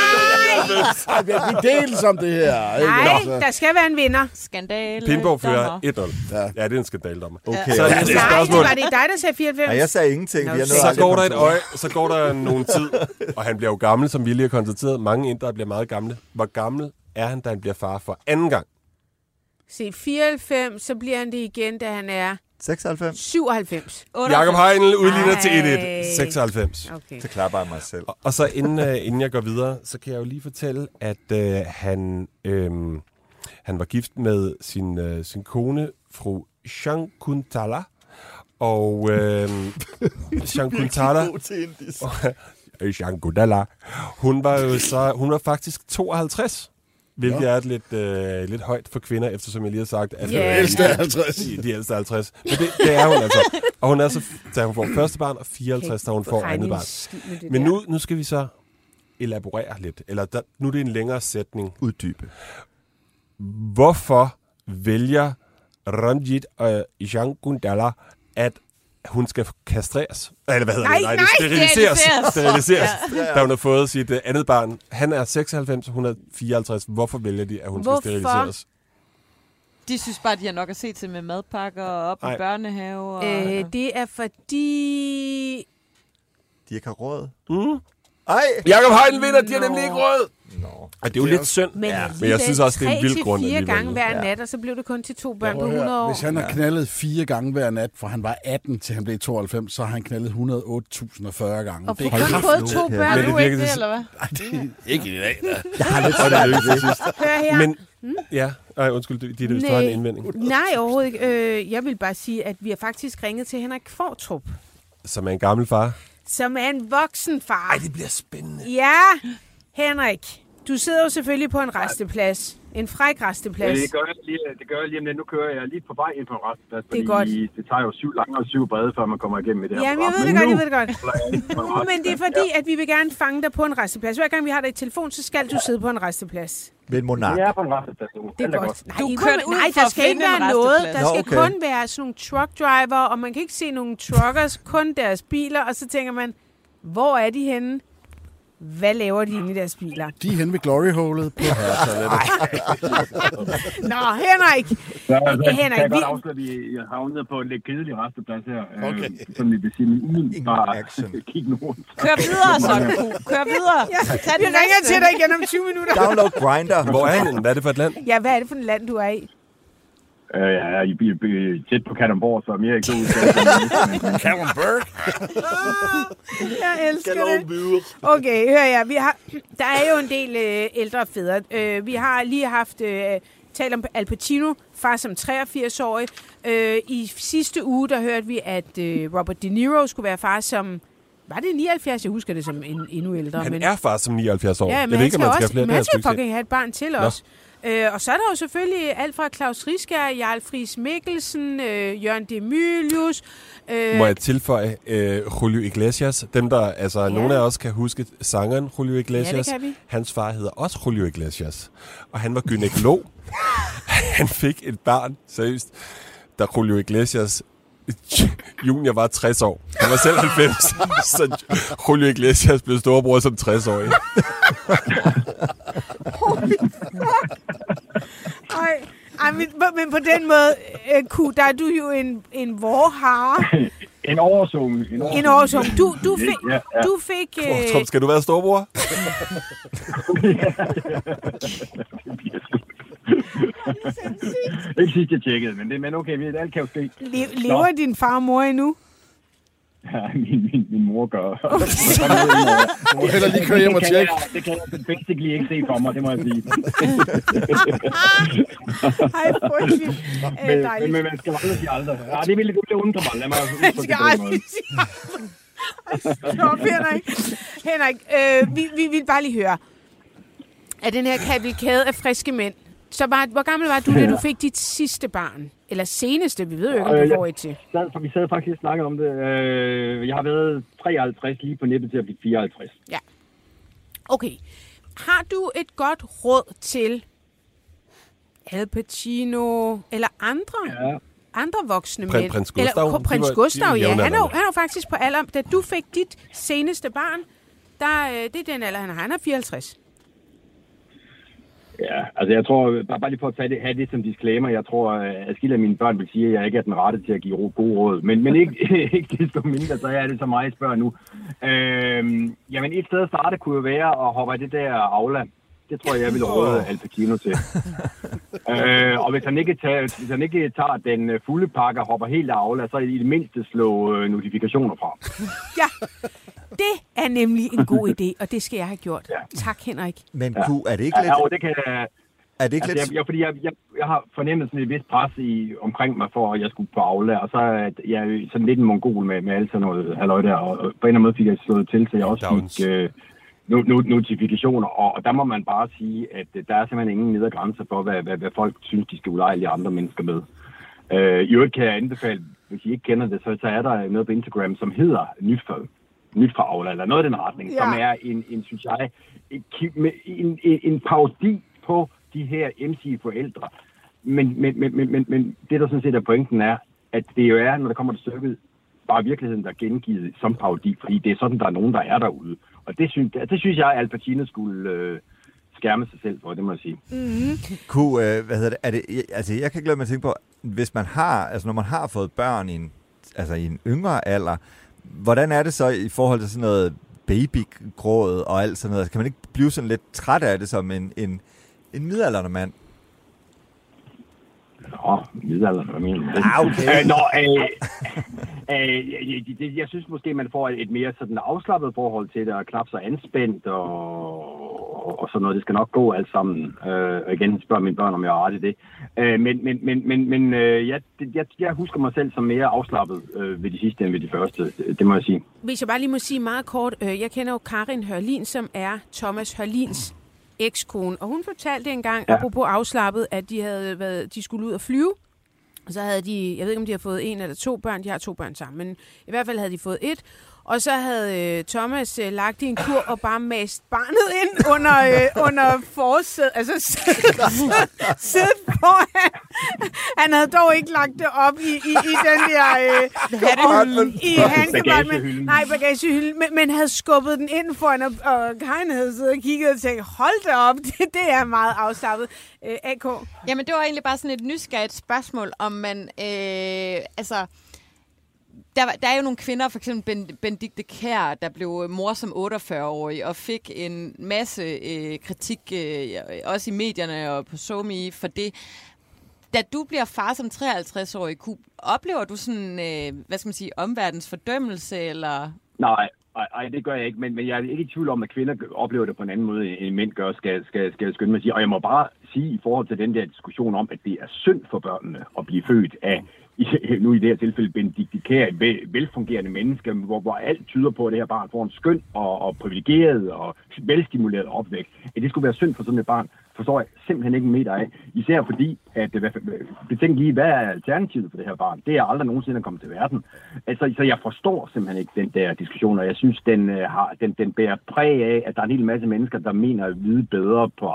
Vi deles om det her. Ikke? Nej, der skal være en vinder. Skandale. Pinball fører 1-0. Ja. Ja, det er en skandaldommer. Okay. Så næste spørgsmål. Var det dig, der sagde 94? Nej, jeg sagde ingenting. Nå, Vi Så går der et øje, så går der nogen tid, og han bliver jo gammel, som vi lige har konstateret. Mange indere bliver meget gamle. Hvor gammel er han, da han bliver far for anden gang? Se, 94, så bliver han det igen, da han er 96. 97. Jakob Heinl udligner til 1-1. 96. Okay. Så klapper jeg mig selv. Og så inden jeg går videre, så kan jeg jo lige fortælle, at han var gift med sin kone, fru Shankuntala. Og Shankuntala... Shankuntala. Hun var faktisk 52. Hvilket er lidt højt for kvinder, eftersom jeg lige har sagt, at de ældste er 50. De ældste er 50. Men det er hun altså. Og hun er så, da hun får første barn, og 54, da hun får andet barn. Men nu skal vi så elaborere lidt. Eller nu er det en længere sætning. Uddybe. Hvorfor vælger Ranjit og Shankuntala, at hun skal kastreres? Eller hvad hedder det? Nej, steriliseres. Da hun har fået sit andet barn. Han er 96, hun er 54. Hvorfor vælger de, at hun skal steriliseres? De synes bare, de har nok at se til med madpakker og op i børnehave. Og... det er fordi... De ikke har råd. Jakob Heinl vinder, de har nemlig ikke råd. Det er jo lidt synd, men jeg synes også, det er en vild grund. 3-4 gange hver nat, og så blev det kun til 2 børn på 100 år. Hvis han har knaldet 4 gange hver nat, fra han var 18 til han blev 92, så har han knaldet 108.040 gange. Og det kun fået 2 børn nu, ikke det, eller hvad? Nej, det er ikke i dag, da. Jeg har lidt svært ved det. Hør her. Men, undskyld, Ditte, hvis du har en indvending. Nej, overhovedet ikke. Jeg vil bare sige, at vi har faktisk ringet til Henrik Kvartrup. Som er en gammel far. Som er en voksen far. Ej, det bliver spændende. Ja, Henrik. Du sidder jo selvfølgelig på en resteplads. En fræk resteplads. Ja, det gør jeg lige om lidt. Nu kører jeg lige på vej ind på en resteplads. Det er godt. Det tager jo 7 lange og 7 brede, før man kommer igennem med det her. Jamen, jeg ved det godt. Men det er fordi, at vi vil gerne fange dig på en resteplads. Hver gang vi har dig i telefon, så skal du sidde på en resteplads. Ved en monark. Jeg er på en resteplads nu. Det er godt. Du kører ud for der skal ikke være noget. Der skal okay. kun være sådan nogle truck driver, og man kan ikke se nogle truckers, kun deres biler, og så tænker man, hvor er de henne? Hvad laver de inde i deres biler? De er henne ved glory-holet på herretoilettet. Nå, Henrik! Henrik, jeg kan godt afsløre, at vi har havnet på en lidt kedelig resteplads her. Okay. Som vi vil sige, uden bare kigge nogen. Kør videre, så. Kør videre. Vi ringer til dig igen om 20 minutter. Download Grindr. Hvor er han? Hvad er det for et land? Ja, hvad er det for et land, du er i? Jeg er tæt på Kalundborg, så mere ikke så Kalundborg? Jeg elsker det. Okay, hør jeg. Der er jo en del ældre fædre. Vi har lige haft talt om Al Pacino, far som 83-årig. I sidste uge, der hørte vi, at Robert De Niro skulle være far som... Var det 79? Jeg husker det som endnu ældre. Han er far som 79 år. Ja, men han skal fucking have et barn til os. Og så er der jo selvfølgelig alt fra Claus Riskær, Jarl Friis Mikkelsen, Jørgen Demilius. Må jeg tilføje Julio Iglesias? Dem, der, altså nogle af os kan huske sangeren Julio Iglesias. Ja, det kan vi. Hans far hedder også Julio Iglesias. Og han var gynækolog. Han fik et barn, seriøst, da Julio Iglesias junior var 60 år. Han var selv 90, så Julio Iglesias blev storebror som 60-årig. Men på den måde, der er du jo en vorhare. En oversunge. En oversunge. Du fik... Tror, skal du være storebror? Ikke sidst jeg tjekkede, men okay, alt kan jo ske. Lever din far og mor endnu? Ja, min mor gør. Du må heller lige køre hjem og tjekke. Det kan jeg basically ikke se for mig, det må jeg sige. Hej, frygteligt. Men man skal aldrig sige aldrig. Ja, det ville du undre mig. Lad mig man skal aldrig sige aldrig. Henrik, vi vil bare lige høre. Af den her kavalkade af friske mænd, så hvor gammel var du, da du fik dit sidste barn? Eller seneste, vi ved jo ikke, om du får et til. Vi sad faktisk og snakkede om det. Jeg har været 53 lige på nippet til at blive 54. Ja. Okay. Har du et godt råd til Al Pacino eller andre voksne mænd? Prins Gustav? Eller Prins Gustav, ja. Han er jo faktisk på alder. Da du fik dit seneste barn, det er den alder, han har. Han er 54. Ja, altså jeg tror, bare lige for at have det som disclaimer, jeg tror, at adskillige af mine børn vil sige, at jeg ikke er den rette til at give gode råd. Men ikke desto mindre, så er det så meget, jeg spørger nu. Jamen et sted at starte kunne jo være at hoppe af det der Aula. Det tror jeg vil råde Al Pacino til. Og hvis han ikke tager den fulde pakke og hopper helt af Aula, så i det mindste slå notifikationer fra. Ja, det er nemlig en god idé, og det skal jeg have gjort. Ja. Tak, Henrik. Men er det ikke lidt... Ja, det kan... Er det ikke lidt... Fordi jeg har fornemmet sådan et vist pres omkring mig for, at jeg skulle på Aula, og så er jeg sådan lidt en mongol med alt sådan noget halløj der, og på en eller anden måde fik jeg slået til, så jeg også fik... notifikationer, og der må man bare sige, at der er simpelthen ingen nedre grænser for, hvad folk synes, de skal ulejlige andre mennesker med. I øvrigt kan jeg anbefale, hvis I ikke kender det, så er der noget på Instagram, som hedder Nyt fra Aula, eller noget af den retning, som er en synes jeg, en parodi på de her MC-forældre. Men det, der sådan set er pointen, er, at det jo er, når der kommer til stykket, bare virkeligheden, der er gengivet som parodi, fordi det er sådan, der er nogen, der er derude. Og det synes jeg, at Al Pacino skulle skærme sig selv for, det må jeg sige. Mm-hmm. Jeg kan glæde mig at tænke på, hvis man har, når man har fået børn i en yngre alder, hvordan er det så i forhold til sådan noget babygrådet og alt sådan noget. Kan man ikke blive sådan lidt træt af det som en midaldrende mand? Nå, midaldrende, hvad mener du? Okay. Jeg synes måske, man får et mere sådan afslappet forhold til det, og knap så anspændt, og sådan noget. Det skal nok gå alt sammen. Og igen spørger mine børn, om jeg har ret i det. Jeg husker mig selv som mere afslappet ved de sidste end ved de første. Det må jeg sige. Hvis jeg bare lige må sige meget kort. Jeg kender jo Karin Hørlin, som er Thomas Hørlins ekskone, og hun fortalte engang, apropos afslappet, at de skulle ud og flyve, og så havde de, jeg ved ikke om de har fået 1 eller 2 børn, de har 2 børn sammen, men i hvert fald havde de fået 1, og så havde Thomas lagt i en kur og bare mast barnet ind under forsædet, altså siddet foran. Han havde dog ikke lagt det op i den der bagagehylden. Nej, bagagehylden, men havde skubbet den ind foran, og Karin havde siddet og kigget og tænkt, hold da op, det er meget afslappet. AK? Jamen, det var egentlig bare sådan et nysgerrigt spørgsmål, om man, Der er jo nogle kvinder, for eksempel Benedikte Kjær, der blev mor som 48-årig og fik en masse kritik, også i medierne og på SoMe for det. Da du bliver far som 53-årig, oplever du sådan, omverdens fordømmelse, eller? Nej, det gør jeg ikke, men jeg er ikke i tvivl om, at kvinder oplever det på en anden måde, end mænd gør, skal jeg skynde mig at sige. Og jeg må bare sige i forhold til den der diskussion om, at det er synd for børnene at blive født af, nu i det her tilfælde, Benedikte Kjær, velfungerende mennesker, hvor alt tyder på, at det her barn får en skøn og privilegeret og velstimuleret opvækst. At det skulle være synd for sådan et barn, forstår jeg simpelthen ikke en meter af. Især fordi, at betænk lige, hvad er alternativet for det her barn? Det er aldrig nogensinde at komme til verden. Altså, så jeg forstår simpelthen ikke den der diskussion, og jeg synes, den bærer præg af, at der er en hel masse mennesker, der mener at vide bedre på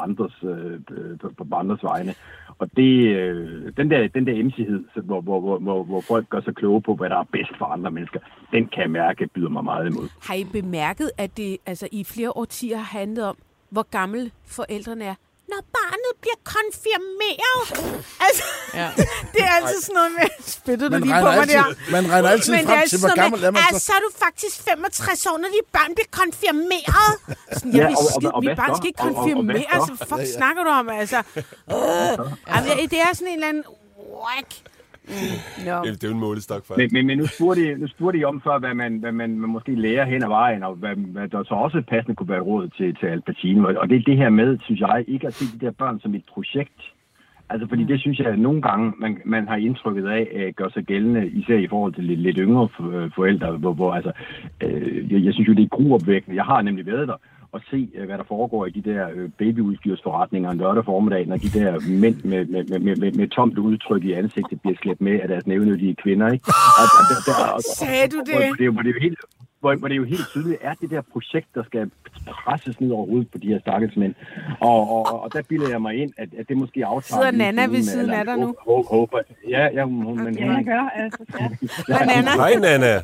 andres vegne. Og den der emsighed, hvor folk gør sig kloge på, hvad der er bedst for andre mennesker, den kan jeg mærke, byder mig meget imod. Har I bemærket, at det altså i flere årtier har handlet om, hvor gamle forældrene er? Når barnet bliver konfirmeret. Altså, det er altid sådan noget med, spytter du lige på mig der. Man regner altid frem til, hvor gammel er man så. Så er du faktisk 65 år, når dit barn bliver konfirmeret. Sådan, mit barn skal ikke konfirmeres. Så fuck snakker du om, altså. Det er sådan en eller anden whack. No. Det er jo en målestok for. Men nu spurgte I om før, hvad man måske lærer hen ad vejen, og hvad der så også passende kunne være råd til Al Pacino. Og det er det her med, synes jeg, ikke at se de der børn som et projekt. Altså, fordi det synes jeg, at nogle gange, man har indtrykket af, gør sig gældende, især i forhold til lidt yngre forældre, hvor altså, jeg synes jo, det er gruopvækkende. Jeg har nemlig været der og se, hvad der foregår i de der babyudstyrsforretninger en lørdag formiddag, når de der mænd med tomt udtryk i ansigtet bliver slæbt med af deres nævnyttige kvinder, ikke? Sagde du det? Hvor det jo helt tydeligt er det der projekt, der skal presses ned over hovedet på de her stakkels mænd. Og der bilder jeg mig ind, at det måske aftager... Sidder Nana ved siden af dig nu? Ja, hun... Jeg gør, altså. Hej, Nana.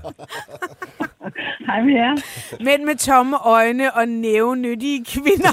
Hej med jer. Mænd med tomme øjne og nævnyttige kvinder.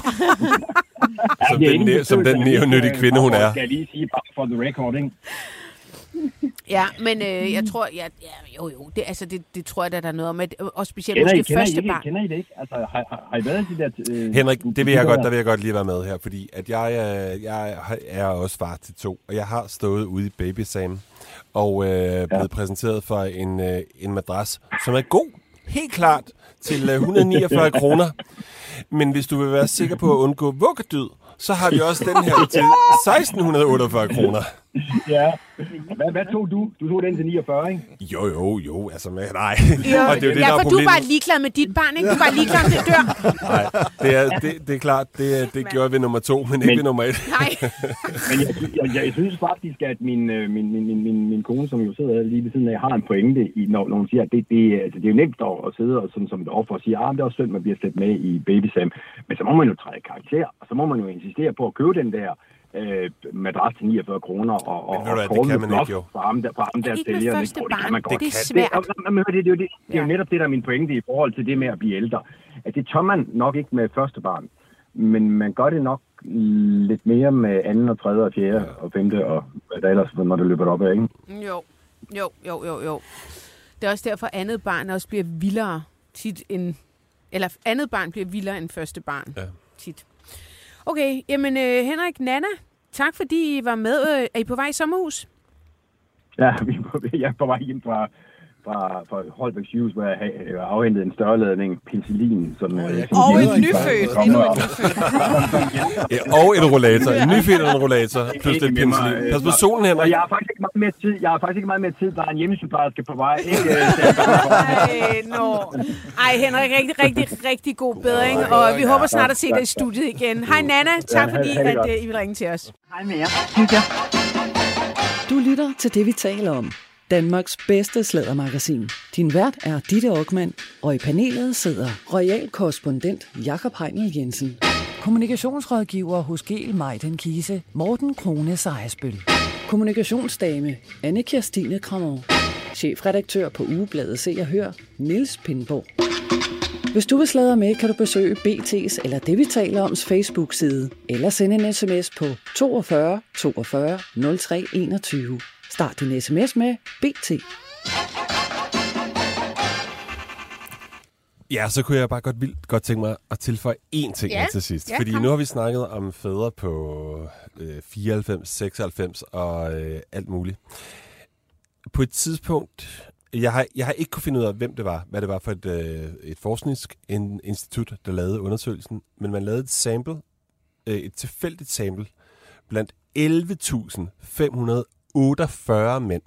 Som den nævnyttige kvinde, hun er. Skal jeg lige sige, bare for the record, ikke? Ja, men jeg tror, det tror jeg, der er noget om, og specielt måske første barn. Kender I det ikke? Altså, har I været de der... Henrik, der vil jeg godt lige være med her, fordi at jeg er også far til 2, og jeg har stået ude i Baby Sam og blevet præsenteret for en madras, som er god, helt klart, til 149 kroner. Men hvis du vil være sikker på at undgå vuggedød, så har vi også den her til 1648 kroner. Ja. Hvad tog du? Du tog den til 49, ikke? Jo, altså nej. Og det er jo det, der er problemet. Du er bare ligeglad med dit barn, ikke? Du er bare ligeglad med det dør. Nej, det er klart, det gjorde vi nummer 2, men ikke ved nummer 1. Nej. Men jeg synes faktisk, at min kone, som jo sidder lige ved siden af, har en pointe, når hun siger, at det er jo nemt at sidde og som et offer og sige, det er også synd, man bliver slæbt med i Baby Sam. Men så må man jo træde karakter, og så må man jo insistere på at købe den der madras til 49 kroner og det kan man ikke jo. For ham der sælger. Det kan man godt. Det er svært. Det er jo netop det, der er min pointe i forhold til det med at blive ældre. At det tør man nok ikke med første barn, men man gør det nok lidt mere med anden og tredje og fjerde og femte og hvad der ellers, når det løber op af, ikke? Jo. Det er også derfor, andet barn også bliver vildere tit end Eller andet barn bliver vildere end første barn. Ja. Tit. Okay, jamen Henrik, Nanna, tak fordi I var med. Er I på vej i sommerhus? Ja, jeg er på vej ind fra Holbæk sygehus, hvor jeg har afhentet en større ladning penicillin. Og en nyfødt. Og en rollator. En nyfødt og en rollator. Plus lidt penicillin. Pas på solen, Henrik. Og jeg har faktisk ikke meget mere tid. Der er en hjemmesygeplejerske på vej. Ej, Henrik, rigtig god bedring. Og vi håber snart at se dig i studiet igen. Hej, Nanna. Tak fordi I vil ringe til os. Hej med jer. Du lytter til det, vi taler om. Danmarks bedste sladdermagasin. Din vært er Ditte Okman, og i panelet sidder royal korrespondent Jakob Heinel Jensen, kommunikationsrådgiver hos Gel Majden Kise, Morten Krone Sejsbøl, kommunikationsdame Anne Kirstine Krammer, chefredaktør på ugebladet Se og Hør, Niels Pindborg. Hvis du vil sladre med, kan du besøge BT's eller det, vi taler oms Facebook-side, eller sende en sms på 42 42 03 21. Start din sms med BT. Ja, så kunne jeg bare godt tænke mig at tilføje én ting til sidst. Fordi nu har vi snakket om fædre på 94, 96 og alt muligt. På et tidspunkt, jeg har ikke kunne finde ud af, hvem det var, hvad det var for et forskningsinstitut, der lavede undersøgelsen, men man lavede et tilfældigt sample blandt 11.548 mænd,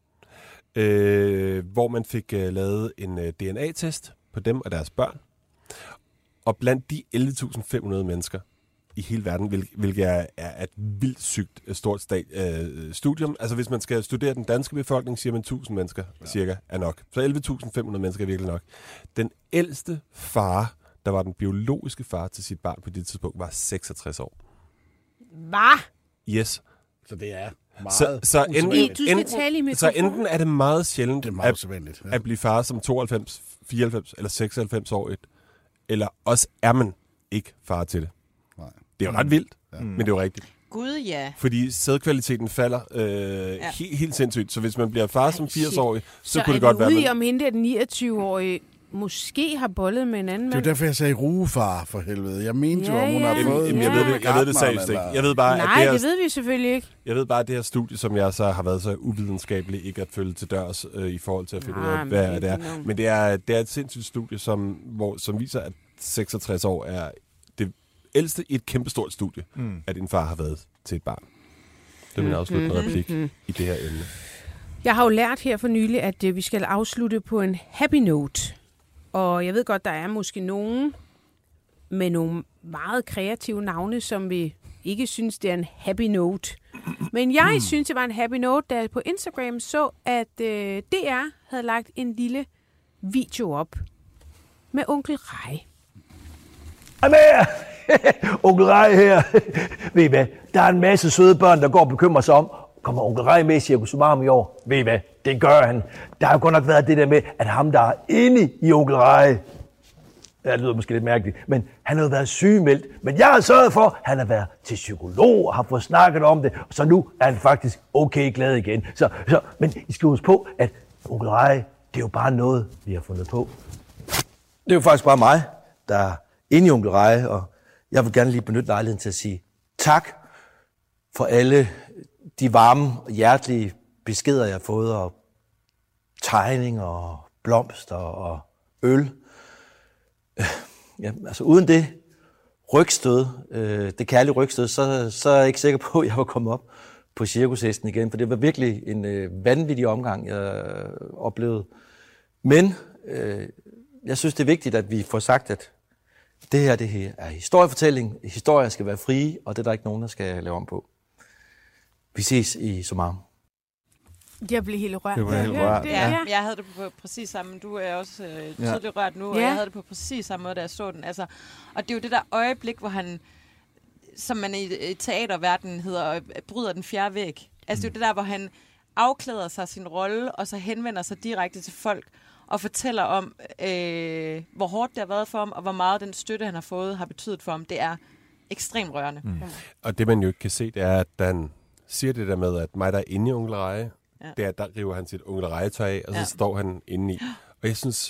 hvor man fik lavet en DNA-test på dem og deres børn. Og blandt de 11.500 mennesker i hele verden, hvilket er et vildt sygt stort studium. Altså hvis man skal studere den danske befolkning, siger man 1.000 mennesker cirka er nok. Så 11.500 mennesker er virkelig nok. Den ældste far, der var den biologiske far til sit barn på det tidspunkt, var 66 år. Hvad? Yes. Så det er meget enten er det meget sjældent at blive far som 92, 94 eller 96 år, eller også er man ikke far til det. Nej. Det er jo ret vildt, men det er jo rigtigt. Gud, ja. Fordi sædkvaliteten falder helt sindssygt, så hvis man bliver far som 80-årig, så kunne det godt være... Så er vi ude i, om hende den 29-årige måske har bollet med en anden mand. Det er jo derfor, jeg sagde rugefar, for helvede. Jeg mente jo, om hun har fået... Jeg ved det seriøst ikke. Jeg ved bare, nej, det ved vi selvfølgelig ikke. Jeg ved bare, at det her studie, som jeg så har været så uvidenskabeligt, ikke at følge til dørs i forhold til at finde ud af, hvad det er. Men det er et sindssygt studie, som viser, at 66 år er det ældste i et kæmpestort studie, at din far har været til et barn. Det er min afsluttende replik i det her emne. Jeg har jo lært her for nylig, at vi skal afslutte på en happy note. Og jeg ved godt, der er måske nogen med nogle meget kreative navne, som vi ikke synes, det er en happy note. Men jeg synes, det var en happy note, da jeg på Instagram så, at DR havde lagt en lille video op med onkel Rej. Hej med jer! Onkel Rej her. Ved I hvad? Der er en masse søde børn, der går og bekymrer sig om, kommer onkel Rej med i Cirkus Summarum i år? Ved I hvad? Det gør han. Der har jo godt nok været det der med, at ham, der er inde i onkel Rej, ja, det lyder måske lidt mærkeligt, men han har jo været sygemeldt. Men jeg har sørget for, at han har været til psykolog og har fået snakket om det, og så nu er han faktisk okay glad igen. Men I skal huske på, at onkel Rej, det er jo bare noget, vi har fundet på. Det er jo faktisk bare mig, der er inde i onkel Rej, og jeg vil gerne lige benytte lejligheden til at sige tak for alle de varme og hjertelige beskeder, jeg har fået, og tegninger og blomster og øl. Ja, altså uden det rygstød, det kærlige rygstød, så er jeg ikke sikker på, at jeg var kommet op på cirkushesten igen, for det var virkelig en vanvittig omgang, jeg oplevede. Men jeg synes, det er vigtigt, at vi får sagt, at det her er historiefortælling. Historier skal være frie, og det er der ikke nogen, der skal lave om på. Vi ses i Summarum. Jeg blev helt rørt. Ja, jeg havde det på præcis samme. Du er også tydeligt rørt nu, og jeg havde det på præcis samme måde, da jeg så den. Altså, og det er jo det der øjeblik, hvor han, som man i teaterverdenen hedder, bryder den fjerde væg. Altså det er jo det der, hvor han afklæder sig sin rolle, og så henvender sig direkte til folk, og fortæller om, hvor hårdt det har været for ham, og hvor meget den støtte, han har fået, har betydet for ham. Det er ekstremt rørende. Ja. Og det, man jo ikke kan se, det er, at han siger det der med, at mig, der er inde i onkel Reje, det er, der river han sit onkel Reje-tøj af, og så står han inde i. Og jeg synes,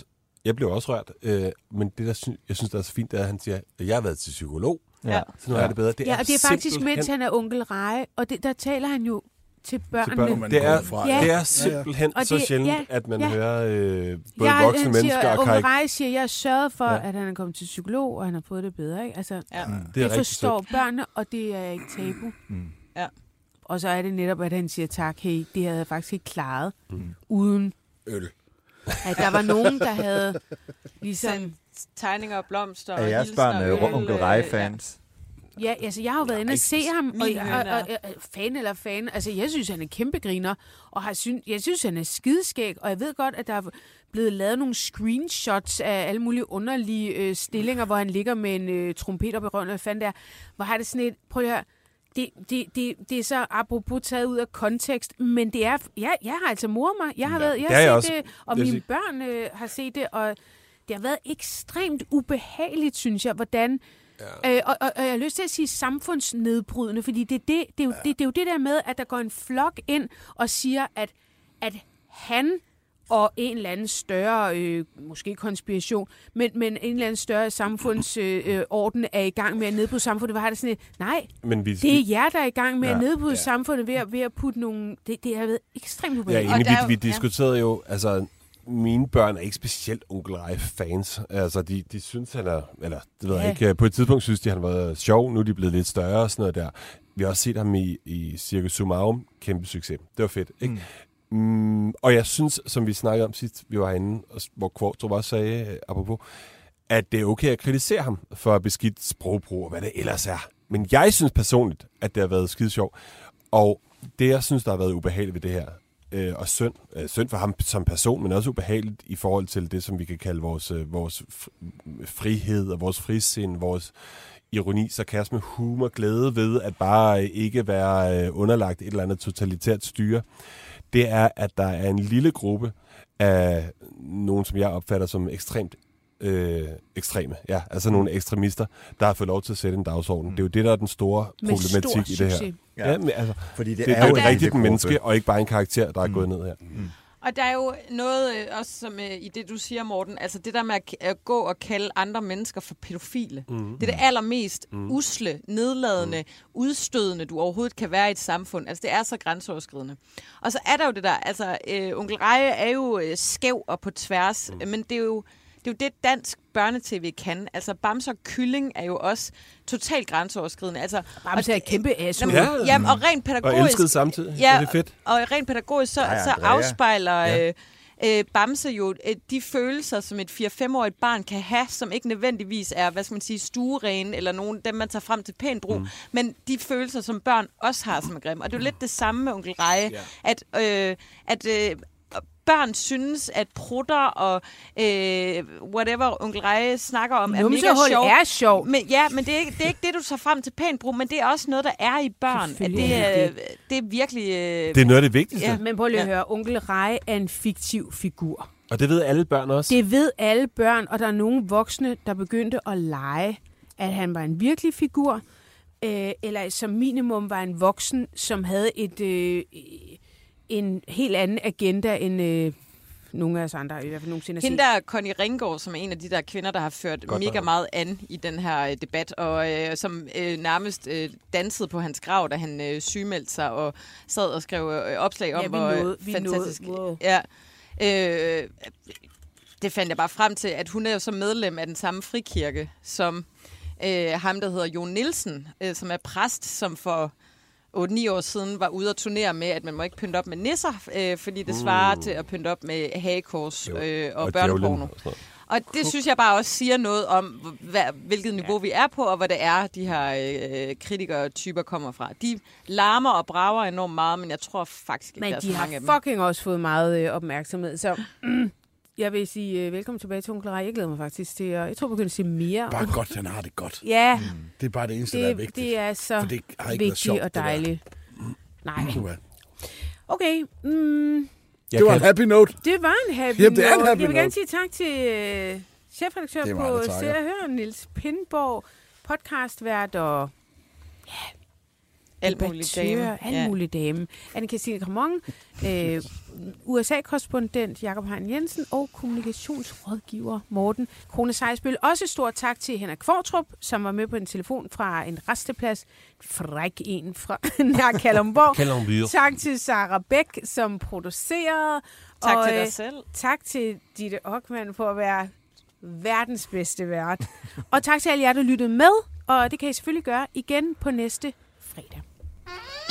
Jeg blev også rørt, men det, jeg synes, der er så fint, det er, at han siger, at jeg har været til psykolog, Ja. så nu er det bedre. Og det er faktisk, mens han er onkel Reje, og der taler han jo til børnene. Det er simpelthen så sjældent, at man hører både voksne mennesker og onkel Reje siger, jeg har sørget for, at han er kommet til psykolog, og han har fået det bedre. Ikke? Altså, det forstår børnene, og det er ikke tabu. Ja. Og så er det netop, at han siger tak, hey, det havde jeg faktisk ikke klaret uden øl. At der var nogen, der havde ligesom tegninger og blomster. Er jeres børn onkel Reje-fans? Ja, altså jeg har jo været inde og se ham, og fan eller fan. Altså jeg synes, han er kæmpe griner, og jeg synes, han er skideskæg, og jeg ved godt, at der er blevet lavet nogle screenshots af alle mulige underlige stillinger, hvor han ligger med en trompet op i røven, eller hvad fanden der. Hvor har det sådan et, prøv at høre, det er så apropos taget ud af kontekst, men det er, jeg har altså moret mig. Jeg har set det, og mine børn har set det, og det har været ekstremt ubehageligt, synes jeg, hvordan... Ja. Og jeg har lyst til at sige samfundsnedbrydende, fordi det er jo det der med, at der går en flok ind og siger, at han og en eller anden større, måske konspiration, men en eller anden større samfundsorden er i gang med at nedbryde samfundet. Hvad har det sådan et? Nej, det er jer, der er i gang med at nedbryde samfundet ved at putte nogle... Det har været ekstremt ubehageligt. Ja, vi diskuterede jo... Altså, mine børn er ikke specielt onkel Reje-fans. Altså, de synes, han er... Eller, det ved jeg ikke. På et tidspunkt synes de, han var sjov. Nu er de blevet lidt større og sådan noget der. Vi har også set ham i Circus Sumarum. Kæmpe succes. Det var fedt, ikke? Og jeg synes, som vi snakkede om sidst, vi var herinde, hvor Kvartrup også sagde, apropos, at det er okay at kritisere ham for beskidt sprogbrug og hvad det ellers er. Men jeg synes personligt, at det har været skide sjovt. Og det, jeg synes, der har været ubehageligt ved det her, og synd for ham som person, men også ubehageligt i forhold til det, som vi kan kalde vores frihed og vores frisind, vores ironi, sarkasme, humor, glæde ved at bare ikke være underlagt et eller andet totalitært styre. Det er, at der er en lille gruppe af nogen, som jeg opfatter som ekstremt ekstreme. Ja, altså nogle ekstremister, der har fået lov til at sætte en dagsorden. Det er jo det, der er den store problematik i det her. Ja, men, altså, fordi det er jo et rigtigt menneske, og ikke bare en karakter, der er gået ned her. Og der er jo noget også som i det, du siger, Morten, altså det der med at gå og kalde andre mennesker for pædofile. Det er det allermest usle, nedladende, udstødende, du overhovedet kan være i et samfund. Altså det er så grænseoverskridende. Og så er der jo det der, altså onkel Reje er jo skæv og på tværs, men det er jo det, dansk børnetv kan. Altså Bamse og Kylling er jo også totalt grænseoverskridende. Altså, Bamse er kæmpe asu. Jamen, og rent pædagogisk... Og elsket samtidig. Ja, det er fedt. Og rent pædagogisk, så afspejler Bamse jo de følelser, som et 4-5-årigt barn kan have, som ikke nødvendigvis er, hvad skal man sige, stuerene, eller nogen, dem man tager frem til pænt brug, men de følelser, som børn også har, som er grimme. Og det er jo lidt det samme med onkel Reje, at børn synes, at prutter og whatever onkel Reje snakker om er mega sjov. Er sjov. Men det er ikke det, du tager frem til pænt brug, men det er også noget, der er i børn. At det er virkelig... det er noget af det vigtigste. Ja. Men prøv lige at høre, onkel Reje er en fiktiv figur. Og det ved alle børn også. Det ved alle børn, og der er nogle voksne, der begyndte at lege, at han var en virkelig figur, eller som minimum var en voksen, som havde en helt anden agenda end nogle af os andre, i hvert fald nogensinde. Hende der Connie Ringgaard, som er en af de der kvinder, der har ført mega meget an i den her debat, og som nærmest dansede på hans grav, da han sygemeldte sig og sad og skrev opslag om, hvor fantastisk... Ja, det fandt jeg bare frem til, at hun er jo så medlem af den samme frikirke, som ham, der hedder Jon Nielsen, som er præst, som for 8-9 år siden var ude at turnere med, at man må ikke pynte op med nisser, fordi det svarer til at pynte op med hagekors og børneporno. Og det synes jeg bare også siger noget om, hvilket niveau vi er på, og hvad det er, de her kritikertyper kommer fra. De larmer og brager enormt meget, men jeg tror faktisk ikke, der er så mange af dem. Men de har fucking også fået meget opmærksomhed, så... Jeg vil sige velkommen tilbage til onkel Reje. Jeg glæder mig faktisk til jeg tror, vi kan se mere. Bare godt, han har det godt. Ja. Det er bare det eneste, der er vigtigt. Det er så vigtigt og dejligt. Nej. Okay. Det var en happy note. Det var en happy note. Det er en happy jeg vil gerne sige tak til chefredaktør på Se og Hør, Niels Pindborg, podcastvært og Alt mulig dame. Anne-Kristine Gramont, USA-korrespondent Jakob Hein Jensen og kommunikationsrådgiver Morten Krone Sejsbøl. Også stort tak til Henrik Kvartrup, som var med på en telefon fra en resteplads. Fræk en fra nær Kalundborg. Tak til Sara Bæk, som producerede. Tak til dig selv. Tak til Ditte Okman for at være verdens bedste vært. Og tak til alle jer, der lyttede med. Og det kan I selvfølgelig gøre igen på næste fredag.